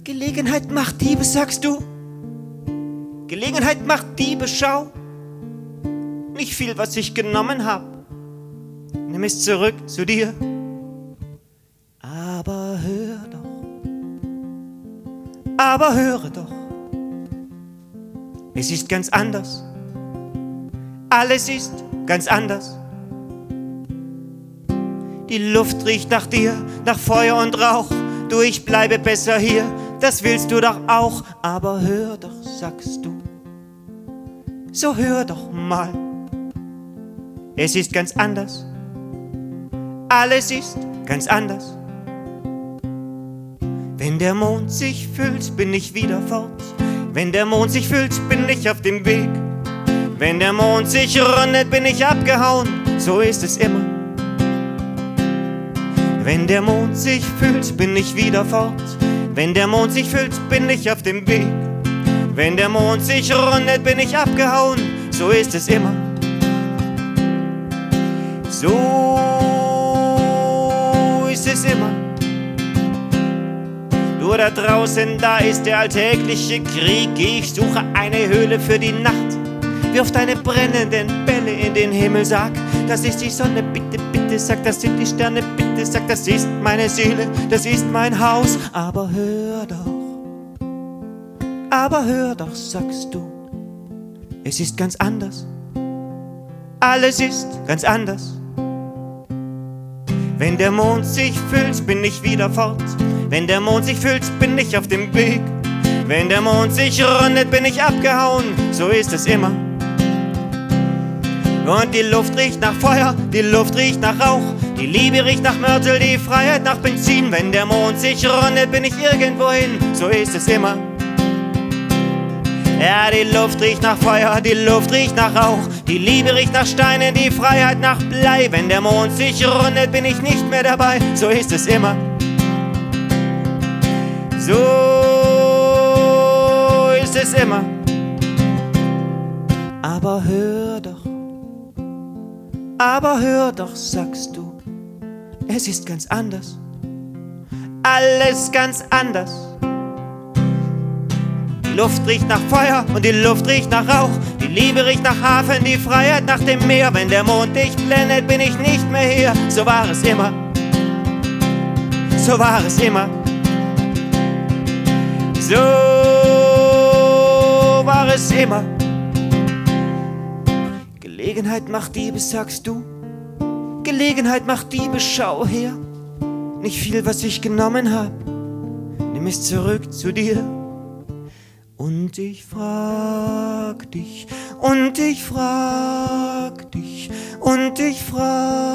Gelegenheit macht Diebe, sagst du? Gelegenheit macht Diebe, schau. Nicht viel, was ich genommen hab. Nimm es zurück zu dir. Aber höre doch. Es ist ganz anders. Alles ist ganz anders. Die Luft riecht nach dir, nach Feuer und Rauch. Du, ich bleibe besser hier, das willst du doch auch. Aber hör doch, sagst du. So hör doch mal. Es ist ganz anders. Alles ist ganz anders. Wenn der Mond sich füllt, bin ich wieder fort. Wenn der Mond sich füllt, bin ich auf dem Weg. Wenn der Mond sich rundet, bin ich abgehauen. So ist es immer. Wenn der Mond sich füllt, bin ich wieder fort. Wenn der Mond sich füllt, bin ich auf dem Weg. Wenn der Mond sich rundet, bin ich abgehauen. So ist es immer. So ist es immer. Nur da draußen, da ist der alltägliche Krieg. Ich suche eine Höhle für die Nacht. Wirf deine brennenden Bälle in den Himmel, sag, das ist die Sonne, bitte, bitte, sag, das sind die Sterne, bitte, sag, das ist meine Seele, das ist mein Haus. Aber hör doch, sagst du, es ist ganz anders, alles ist ganz anders. Wenn der Mond sich füllt, bin ich wieder fort. Wenn der Mond sich füllt, bin ich auf dem Weg. Wenn der Mond sich rundet, bin ich abgehauen, so ist es immer. Und die Luft riecht nach Feuer, die Luft riecht nach Rauch. Die Liebe riecht nach Mörtel, die Freiheit nach Benzin. Wenn der Mond sich rundet, bin ich irgendwohin, so ist es immer. Ja, die Luft riecht nach Feuer, die Luft riecht nach Rauch. Die Liebe riecht nach Steinen, die Freiheit nach Blei. Wenn der Mond sich rundet, bin ich nicht mehr dabei, so ist es immer. So ist es immer. Aber hör doch, sagst du, es ist ganz anders, alles ganz anders. Die Luft riecht nach Feuer und die Luft riecht nach Rauch. Die Liebe riecht nach Hafen, die Freiheit nach dem Meer. Wenn der Mond dich blendet, bin ich nicht mehr hier. So war es immer, so war es immer. So war es immer. Gelegenheit macht Diebe, sagst du. Gelegenheit macht Diebe, schau her. Nicht viel, was ich genommen hab. Nimm es zurück zu dir. Und ich frag dich, und ich frag dich, und ich frag